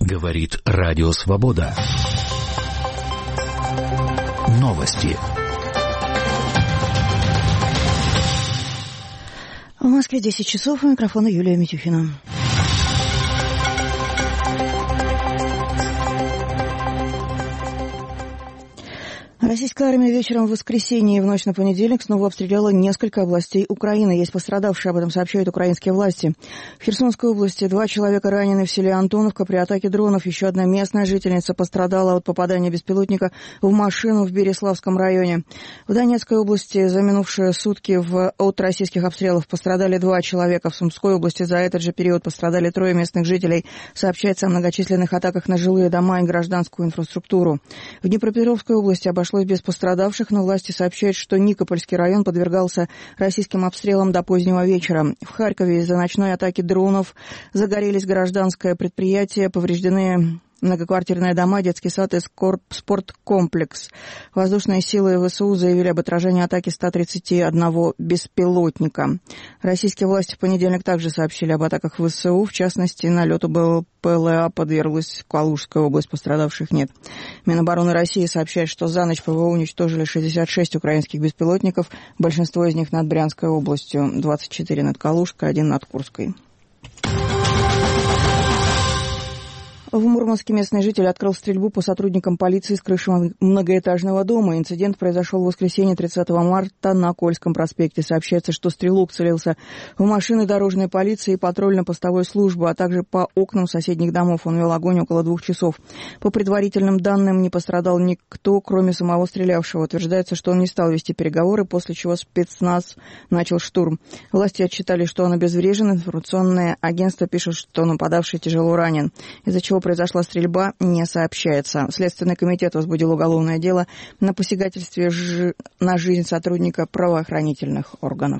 Говорит Радио Свобода. Новости. В Москве 10 часов, у микрофона Юлия Митюхина. Российская армия вечером в воскресенье и в ночь на понедельник снова обстреляла несколько областей Украины. Есть пострадавшие, об этом сообщают украинские власти. В Херсонской области 2 человека ранены в селе Антоновка при атаке дронов. Еще одна местная жительница пострадала от попадания беспилотника в машину в Береславском районе. В Донецкой области за минувшие сутки от российских обстрелов пострадали 2 человека. В Сумской области за этот же период пострадали 3 местных жителей. Сообщается о многочисленных атаках на жилые дома и гражданскую инфраструктуру. В Днепропетровской области обошлось без пострадавших, но власти сообщают, что Никопольский район подвергался российским обстрелам до позднего вечера. В Харькове из-за ночной атаки дронов загорелись гражданское предприятие, повреждены многоквартирные дома, детский сад и спорткомплекс. Воздушные силы ВСУ заявили об отражении атаки 131 беспилотника. Российские власти в понедельник также сообщили об атаках ВСУ. В частности, налету БПЛА подверглась Калужская область, пострадавших нет. Минобороны России сообщает, что за ночь ПВО уничтожили 66 украинских беспилотников, большинство из них над Брянской областью, 24 над Калужской, 1 над Курской. В Мурманске местный житель открыл стрельбу по сотрудникам полиции с крыши многоэтажного дома. Инцидент произошел в воскресенье 30 марта на Кольском проспекте. Сообщается, что стрелок целился в машины дорожной полиции и патрульно-постовой службы, а также по окнам соседних домов. Он вел огонь около 2 часов. По предварительным данным, не пострадал никто, кроме самого стрелявшего. Утверждается, что он не стал вести переговоры, после чего спецназ начал штурм. Власти отчитали, что он обезврежен. Информационное агентство пишет, что нападавший тяжело ранен, из-за чего произошла стрельба, не сообщается. Следственный комитет возбудил уголовное дело на посягательстве на жизнь сотрудника правоохранительных органов.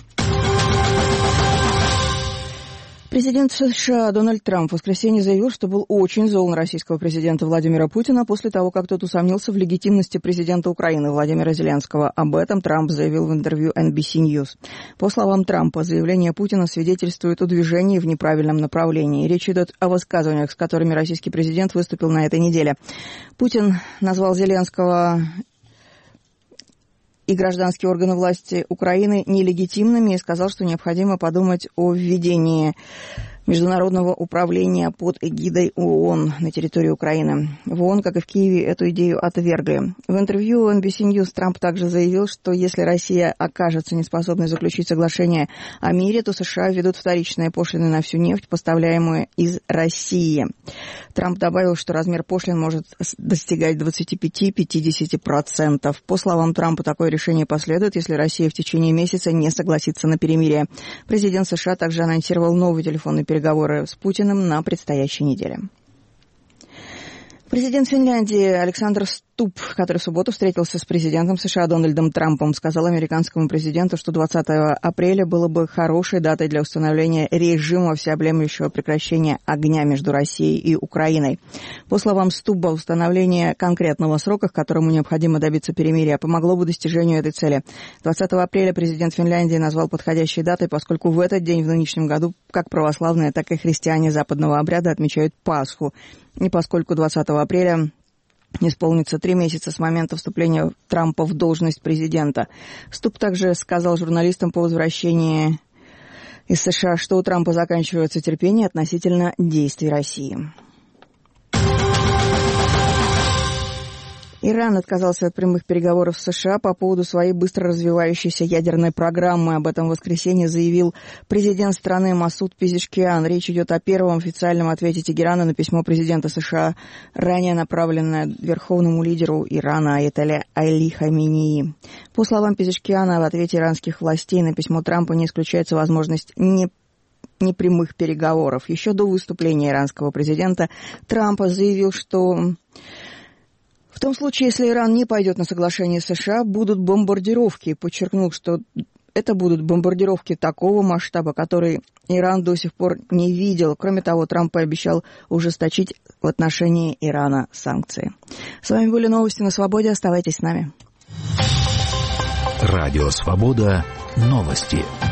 Президент США Дональд Трамп в воскресенье заявил, что был очень зол на российского президента Владимира Путина после того, как тот усомнился в легитимности президента Украины Владимира Зеленского. Об этом Трамп заявил в интервью NBC News. По словам Трампа, заявление Путина свидетельствует о движении в неправильном направлении. Речь идет о высказываниях, с которыми российский президент выступил на этой неделе. Путин назвал Зеленского и гражданские органы власти Украины нелегитимными и сказал, что необходимо подумать о введении международного управления под эгидой ООН на территории Украины. В ООН, как и в Киеве, эту идею отвергли. В интервью NBC News Трамп также заявил, что если Россия окажется неспособной заключить соглашение о мире, то США введут вторичные пошлины на всю нефть, поставляемую из России. Трамп добавил, что размер пошлин может достигать 25-50%. По словам Трампа, такое решение последует, если Россия в течение месяца не согласится на перемирие. Президент США также анонсировал новый телефонный переговоры с Путиным на предстоящей неделе. Президент Финляндии Александр Стуб, который в субботу встретился с президентом США Дональдом Трампом, сказал американскому президенту, что 20 апреля было бы хорошей датой для установления режима всеобъемлющего прекращения огня между Россией и Украиной. По словам Стуба, установление конкретного срока, к которому необходимо добиться перемирия, помогло бы достижению этой цели. 20 апреля президент Финляндии назвал подходящей датой, поскольку в этот день в нынешнем году как православные, так и христиане западного обряда отмечают Пасху. И поскольку 20 апреля исполнится 3 месяца с момента вступления Трампа в должность президента. Стуб также сказал журналистам по возвращении из США, что у Трампа заканчивается терпение относительно действий России. Иран отказался от прямых переговоров с США по поводу своей быстро развивающейся ядерной программы. Об этом в воскресенье заявил президент страны Масуд Пезешкиан. Речь идет о первом официальном ответе Тегерана на письмо президента США, ранее направленное верховному лидеру Ирана Аятолле Али Хаменеи. По словам Пезешкиана, в ответе иранских властей на письмо Трампа не исключается возможность непрямых переговоров. Еще до выступления иранского президента Трампа заявил, что в том случае, если Иран не пойдет на соглашение с США, будут бомбардировки. Подчеркнул, что это будут бомбардировки такого масштаба, который Иран до сих пор не видел. Кроме того, Трамп пообещал ужесточить в отношении Ирана санкции. С вами были новости на Свободе. Оставайтесь с нами. Радио Свобода. Новости.